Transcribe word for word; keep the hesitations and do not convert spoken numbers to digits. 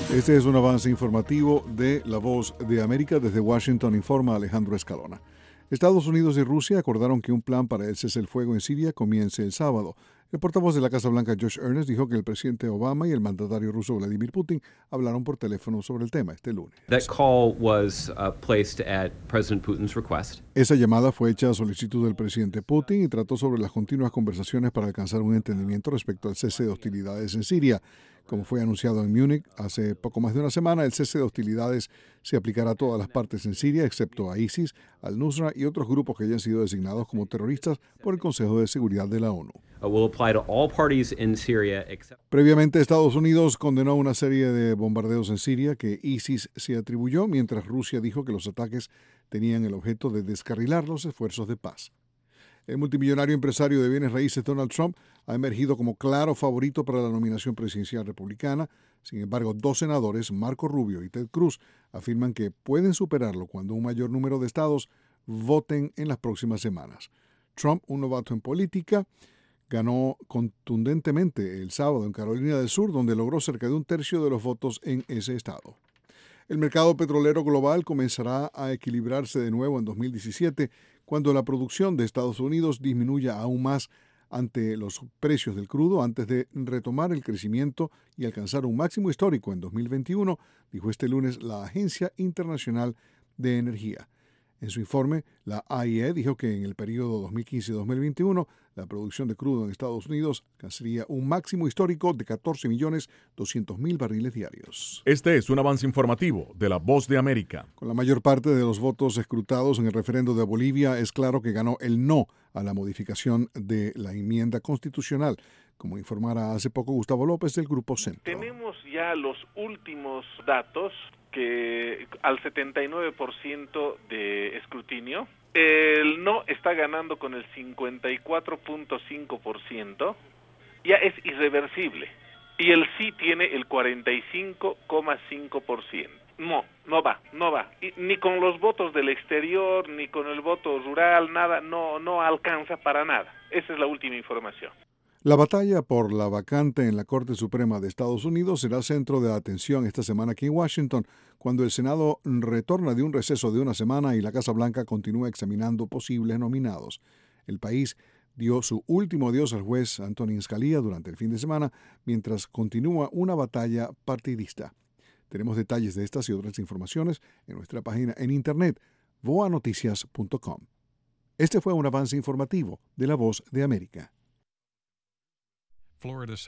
Este es un avance informativo de La Voz de América. Desde Washington informa Alejandro Escalona. Estados Unidos y Rusia acordaron que un plan para el cese el fuego en Siria comience el sábado. El portavoz de la Casa Blanca, Josh Earnest, dijo que el presidente Obama y el mandatario ruso Vladimir Putin hablaron por teléfono sobre el tema este lunes. That call was uh, placed at President Putin's request. Esa llamada fue hecha a solicitud del presidente Putin y trató sobre las continuas conversaciones para alcanzar un entendimiento respecto al cese de hostilidades en Siria. Como fue anunciado en Múnich hace poco más de una semana, el cese de hostilidades se aplicará a todas las partes en Siria, excepto a ISIS, al-Nusra y otros grupos que hayan sido designados como terroristas por el Consejo de Seguridad de la ONU. Uh, will apply to all parties in Syria except... Previamente, Estados Unidos condenó una serie de bombardeos en Siria que ISIS se atribuyó, mientras Rusia dijo que los ataques tenían el objeto de descarrilar los esfuerzos de paz. El multimillonario empresario de bienes raíces Donald Trump ha emergido como claro favorito para la nominación presidencial republicana. Sin embargo, dos senadores, Marco Rubio y Ted Cruz, afirman que pueden superarlo cuando un mayor número de estados voten en las próximas semanas. Trump, un novato en política, ganó contundentemente el sábado en Carolina del Sur, donde logró cerca de un tercio de los votos en ese estado. El mercado petrolero global comenzará a equilibrarse de nuevo en dos mil diecisiete, cuando la producción de Estados Unidos disminuya aún más ante los precios del crudo antes de retomar el crecimiento y alcanzar un máximo histórico en dos mil veintiuno, dijo este lunes la Agencia Internacional de Energía. En su informe, la A I E dijo que en el periodo dos mil quince a dos mil veintiuno, la producción de crudo en Estados Unidos alcanzaría un máximo histórico de catorce millones doscientos mil barriles diarios. Este es un avance informativo de La Voz de América. Con la mayor parte de los votos escrutados en el referendo de Bolivia, es claro que ganó el no a la modificación de la enmienda constitucional, como informara hace poco Gustavo López del Grupo Centro. Tenemos ya los últimos datos que al setenta y nueve por ciento de escrutinio, el no está ganando con el cincuenta y cuatro punto cinco por ciento, ya es irreversible, y el sí tiene el cuarenta y cinco coma cinco por ciento. No, no va, no va, y, ni con los votos del exterior, ni con el voto rural, nada, no, no alcanza para nada. Esa es la última información. La batalla por la vacante en la Corte Suprema de Estados Unidos será centro de atención esta semana aquí en Washington, cuando el Senado retorna de un receso de una semana y la Casa Blanca continúa examinando posibles nominados. El país dio su último adiós al juez Antonin Scalia durante el fin de semana, mientras continúa una batalla partidista. Tenemos detalles de estas y otras informaciones en nuestra página en internet, voa noticias punto com. Este fue un avance informativo de La Voz de América. Florida